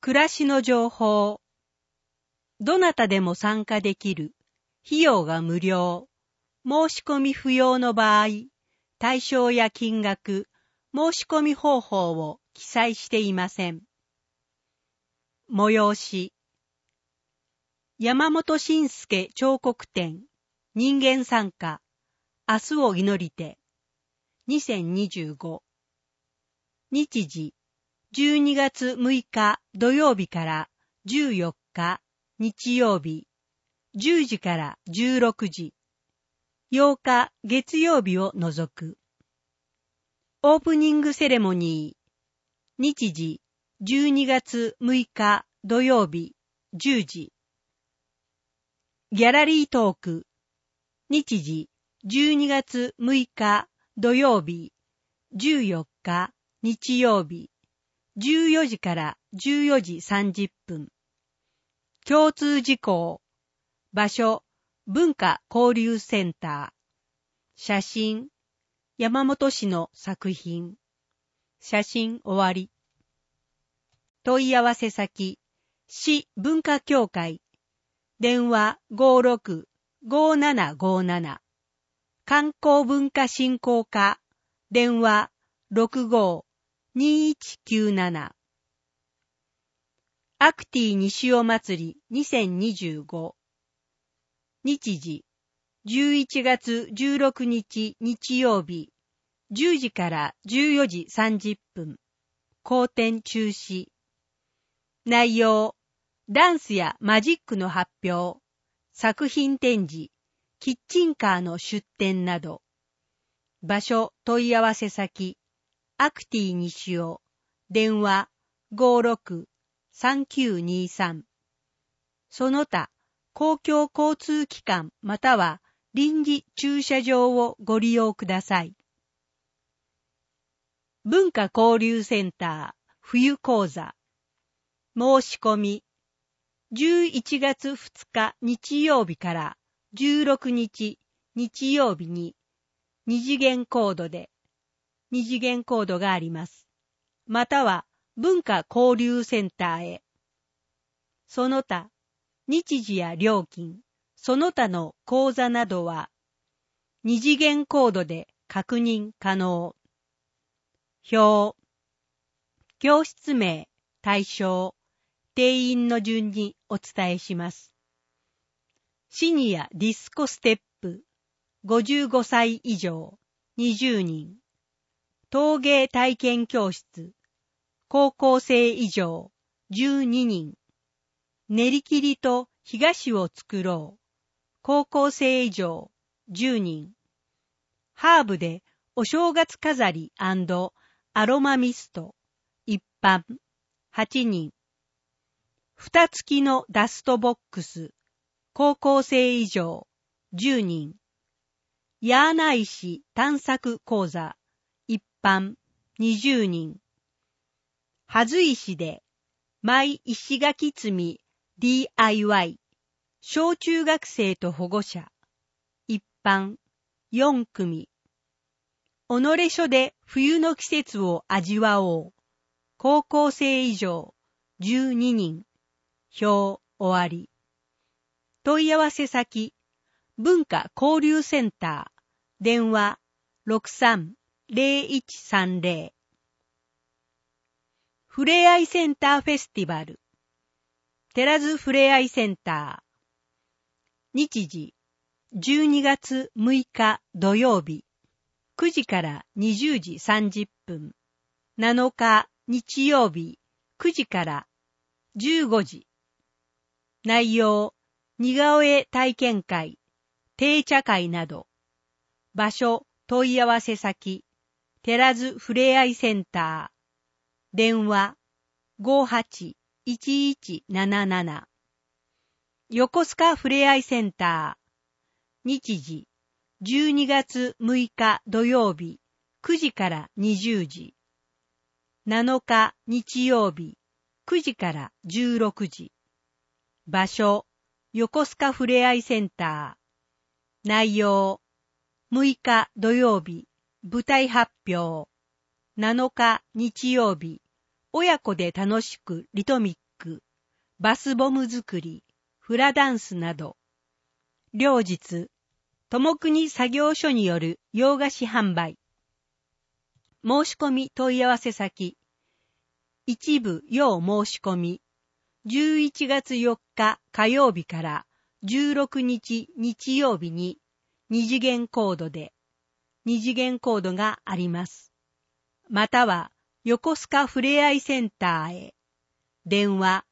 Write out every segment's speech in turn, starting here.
暮らしの情報。どなたでも参加できる。費用が無料。申し込み不要の場合、対象や金額、申し込み方法を記載していません。催し。山本信介彫刻展、人間参加、明日を祈りて、2025。日時、12月6日土曜日から14日日曜日、10時から16時、8日月曜日を除く。オープニングセレモニー、日時、12月6日土曜日、10時。ギャラリートーク、日時、12月6日土曜日、14日日曜日、14時から14時30分。共通事項、場所、文化交流センター。写真、山本氏の作品。写真終わり。問い合わせ先、市文化協会。電話56-5757。観光文化振興課。電話65-2197。アクティ西尾祭り2025。日時、11月16日日曜日、10時から14時30分。後展中止。内容、ダンスやマジックの発表、作品展示、キッチンカーの出展など。場所問い合わせ先、アクティ西尾、電話56-3923。その他、公共交通機関または臨時駐車場をご利用ください。文化交流センター冬講座。申し込み。11月2日日曜日から16日日曜日に二次元コードで二次元コードがあります。または文化交流センターへ。その他、日時や料金、その他の講座などは二次元コードで確認可能。表。教室名、対象、定員の順にお伝えします。シニアディスコステップ、55歳以上、20人。陶芸体験教室、高校生以上、12人。練り切りと干菓子を作ろう、高校生以上、10人。ハーブでお正月飾り&アロマミスト、一般、8人。蓋付きのダストボックス、高校生以上、10人。ヤーナ石探索講座、一般、20人。はず石で、マイ石垣積み DIY、小中学生と保護者、一般、4組。己所で冬の季節を味わおう、高校生以上、12人。表終わり。問い合わせ先、文化交流センター、電話63-0130。ふれあいセンターフェスティバル、寺津ふれあいセンター。日時、12月6日土曜日、9時から20時30分。7日日曜日、9時から15時。内容、似顔絵体験会、定茶会など。場所、問い合わせ先、寺津ふれあいセンター。電話、58-1177。横須賀ふれあいセンター。日時、12月6日土曜日、9時から20時。7日日曜日、9時から16時。場所、横須賀ふれあいセンター。内容、6日土曜日、舞台発表。7日日曜日、親子で楽しくリトミック。 ク、バスボム作り、フラダンスなど。両日、友国作業所による洋菓子販売。申し込み問い合わせ先。一部要申し込み。11月4日火曜日から16日日曜日に二次元コードで、二次元コードがあります。または、横須賀ふれあいセンターへ。電話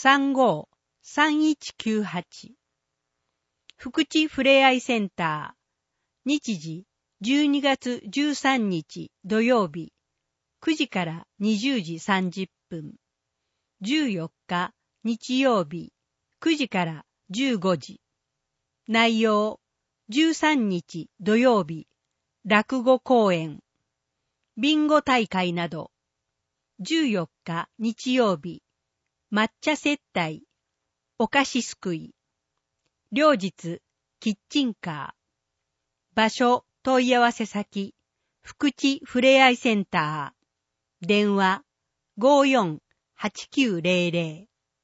35-3198。福知ふれあいセンター。日時12月13日土曜日。9時から20時30分。14日日曜日。9時から15時。内容13日土曜日。落語公演。ビンゴ大会など。14日日曜日。抹茶接待。お菓子すくい。両日、キッチンカー。場所、問い合わせ先。福知ふれあいセンター。電話、54-8900。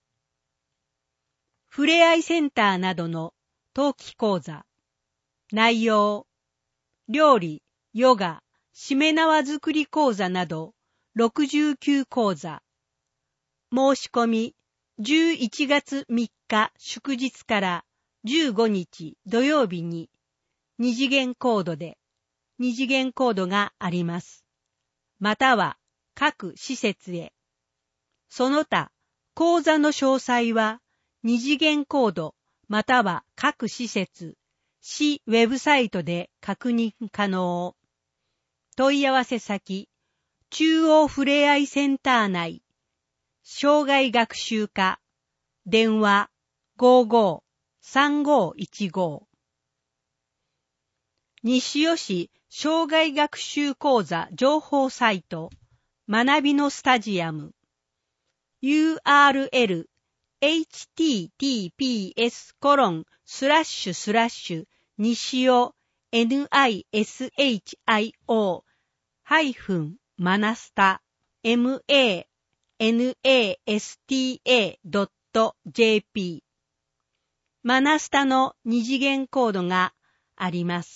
ふれあいセンターなどの冬季講座。内容、料理、ヨガ、しめ縄作り講座など69講座。申し込み、11月3日祝日から15日土曜日に二次元コードで、二次元コードがあります。または各施設へ。その他、講座の詳細は二次元コードまたは各施設、市ウェブサイトで確認可能。問い合わせ先、中央ふれあいセンター内、障害学習課、電話55-3515。西尾市障害学習講座情報サイト、学びのスタジアム。URL https:// 西尾 nisio-manasta.jp マナスタの二次元コードがあります。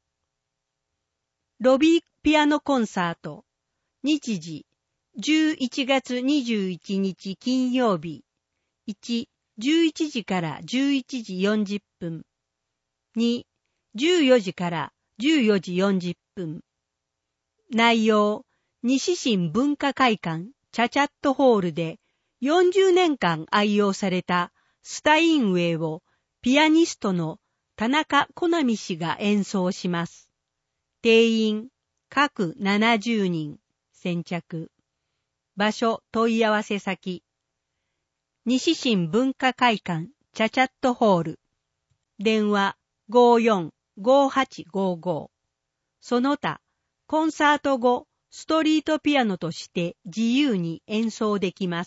ロビーピアノコンサート。日時11月21日金曜日。1、11時から11時40分。2、14時から14時40分。内容、西新文化会館チャチャットホールで40年間愛用されたスタインウェイをピアニストの田中小波氏が演奏します。定員、各70人、先着。場所、問い合わせ先。西新文化会館チャチャットホール。電話54-5855。その他、コンサート後、ストリートピアノとして自由に演奏できます。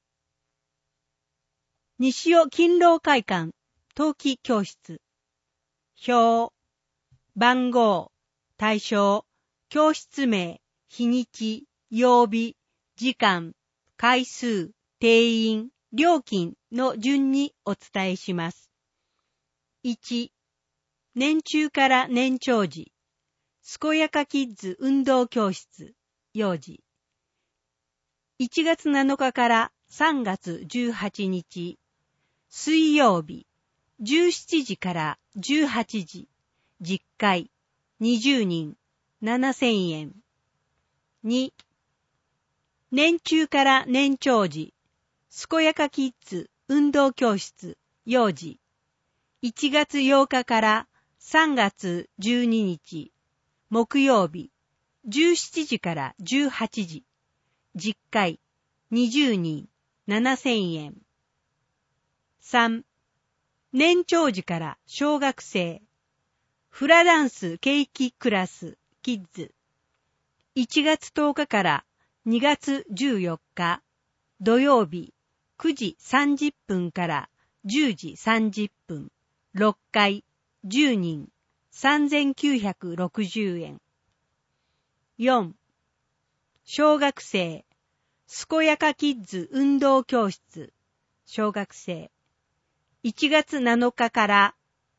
西尾勤労会館冬季教室。表、番号、対象、教室名、日にち、曜日、時間、回数、定員、料金の順にお伝えします。1、年中から年長時、健やかキッズ運動教室、幼児。1月7日から3月18日、水曜日、17時から18時、実会、20人、7000円。2、年中から年長時、健やかキッズ運動教室、幼児。1月8日から3月12日、木曜日、17時から18時、実会、20人、7000円。3、年長時から小学生、フラダンスケーキクラス、キッズ。1月10日から2月14日、土曜日、9時30分から10時30分、6回、10人、3960円。4、小学生、 健やかキッズ運動教室、小学生。1月7日から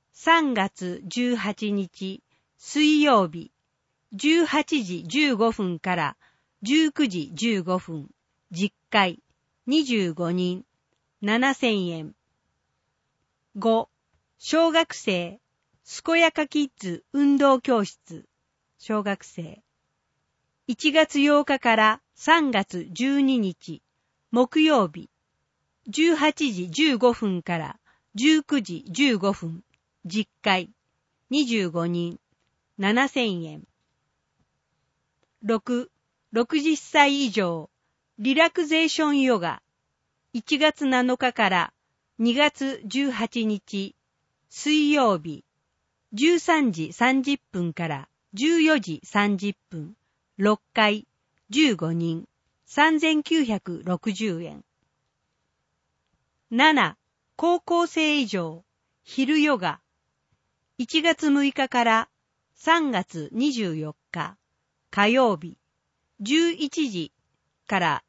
3月18日、水曜日、18時15分から19時15分、実会、25人、7000円。5、小学生、健やかキッズ運動教室、小学生。1月8日から3月12日、木曜日、18時15分から19時15分、実会、25人、7000円。6、60歳以上、リラクゼーションヨガ、1月7日から2月18日、水曜日、13時30分から14時30分、6回、15人、3960円。7、高校生以上、昼ヨガ、1月6日から3月24日、火曜日、11時から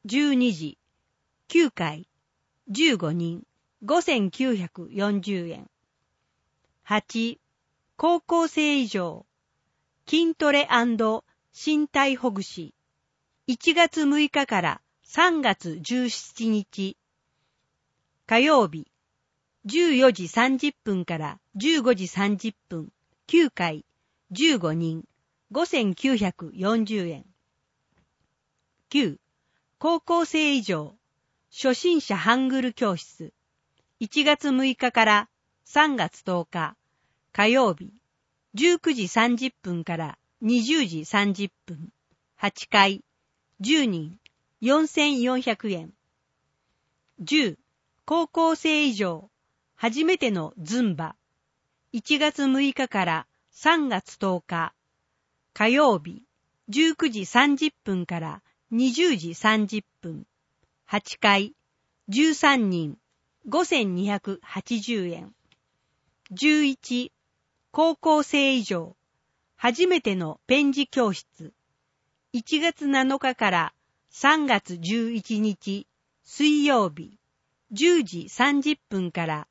12時、9回、15人、5940円。8、高校生以上、筋トレ&身体ほぐし、1月6日から3月17日、火曜日、14時30分から15時30分、9回、15人、5940円。9、高校生以上、初心者ハングル教室、1月6日から3月10日、火曜日、19時30分から20時30分、8回、10人、4400円。10、高校生以上、初めてのズンバ、1月6日から3月10日、火曜日、19時30分から20時30分、8回、13人、5280円。11、高校生以上、初めてのペン字教室、1月7日から3月11日、水曜日、10時30分から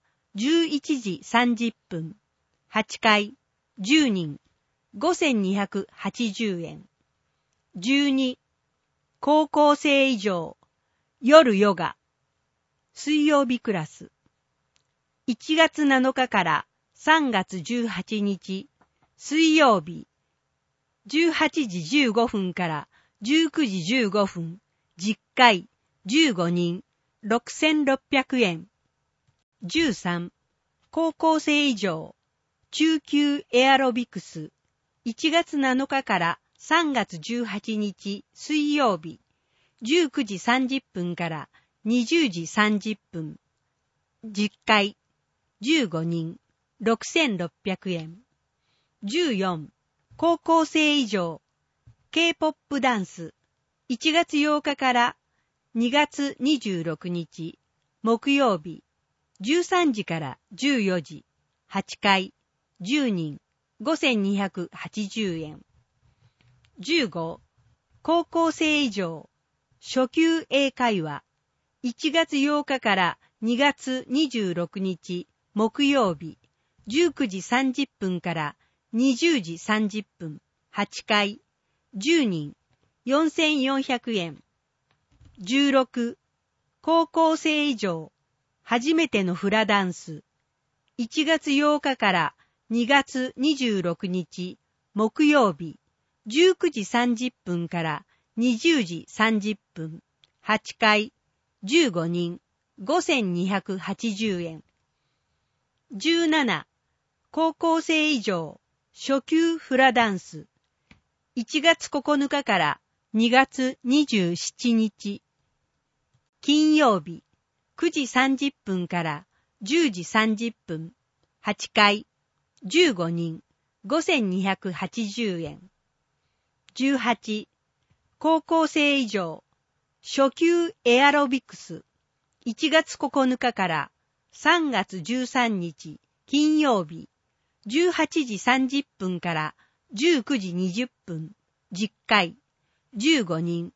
11時30分、8回、10人、5280円。12、高校生以上、夜ヨガ、水曜日クラス、1月7日から3月18日、水曜日、18時15分から19時15分、実会、15人、6600円。13、高校生以上、中級エアロビクス、1月7日から3月18日、水曜日、19時30分から20時30分、実会、15人、6600円。14、高校生以上、K-POP ダンス、1月8日から2月26日、木曜日、13時から14時、8回、10人、5280円。15、高校生以上、初級英会話、1月8日から2月26日、木曜日、19時30分から20時30分、8回、10人、4400円。16、高校生以上、初めてのフラダンス、1月8日から2月26日、木曜日、19時30分から20時30分、8回、15人、5280円。17、高校生以上、初級フラダンス、1月9日から2月27日、金曜日、9時30分から10時30分、8回、15人、5280円。18、高校生以上、初級エアロビクス、1月9日から3月13日、金曜日、18時30分から19時20分、実会、15人、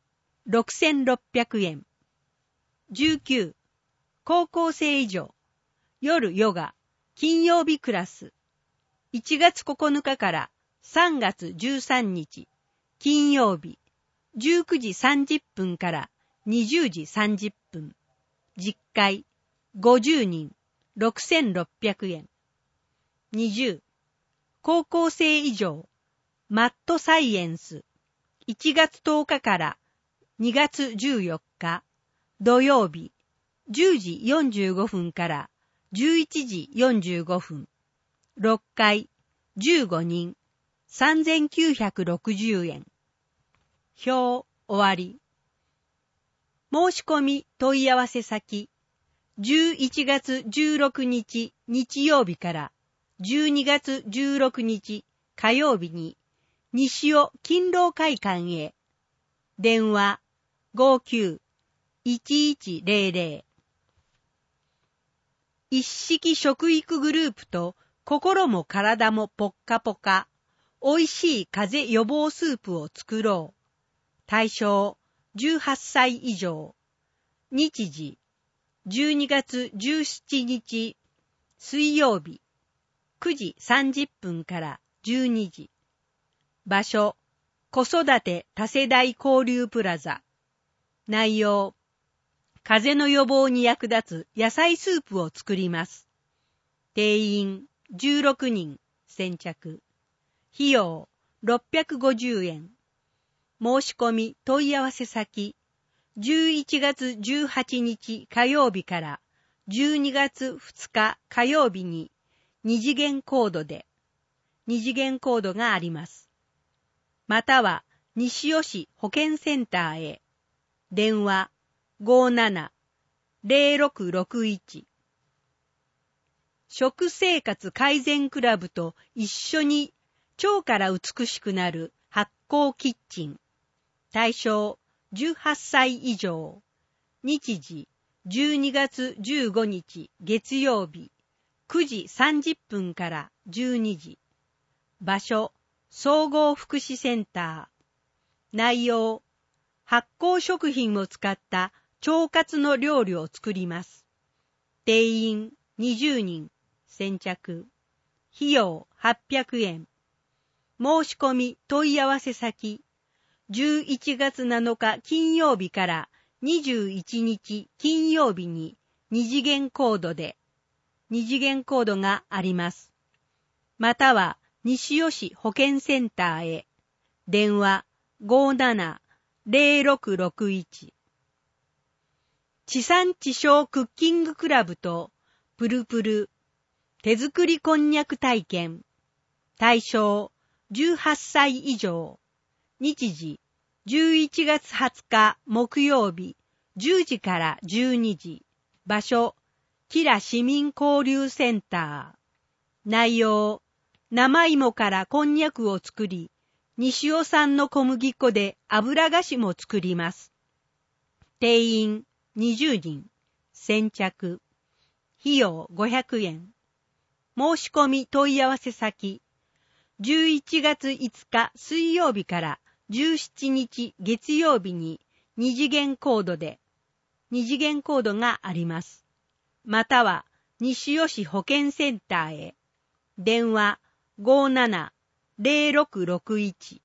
6600円。19、高校生以上、夜ヨガ、金曜日クラス。1月9日から3月13日、金曜日、19時30分から20時30分。実会、50人、6600円。20、高校生以上、マットサイエンス。1月10日から2月14日、土曜日、10時45分から11時45分。6回、15人、3960円。表、終わり。申し込み問い合わせ先、11月16日日曜日から12月16日火曜日に西尾勤労会館へ。電話 59-1100。一式食育グループと心も体もポッカポカ、おいしい風邪予防スープを作ろう。対象18歳以上。日時12月17日水曜日9時30分から12時。場所子育て多世代交流プラザ。内容風邪の予防に役立つ野菜スープを作ります。定員16人先着。費用650円。申し込み問い合わせ先、11月18日火曜日から12月2日火曜日に2次元コードで、2次元コードがあります。または西尾市保健センターへ。電話 57-0661。食生活改善クラブと一緒に腸から美しくなる発酵キッチン。対象18歳以上。日時12月15日月曜日9時30分から12時。場所総合福祉センター。内容発酵食品を使った腸活の料理を作ります。定員20人先着。費用800円。申し込み問い合わせ先、11月7日金曜日から21日金曜日に2次元コードで、2次元コードがあります。または西尾市保健センターへ。電話 57-0661。地産地消クッキングクラブとプルプル手作りこんにゃく体験。対象18歳以上。日時11月20日木曜日10時から12時。場所キラ市民交流センター。内容生芋からこんにゃくを作り、西尾産の小麦粉で油菓子も作ります。定員20人先着。費用500円。申し込み問い合わせ先、11月5日水曜日から17日月曜日に2次元コードで、2次元コードがあります。または西尾市保健センターへ。電話 57-0661。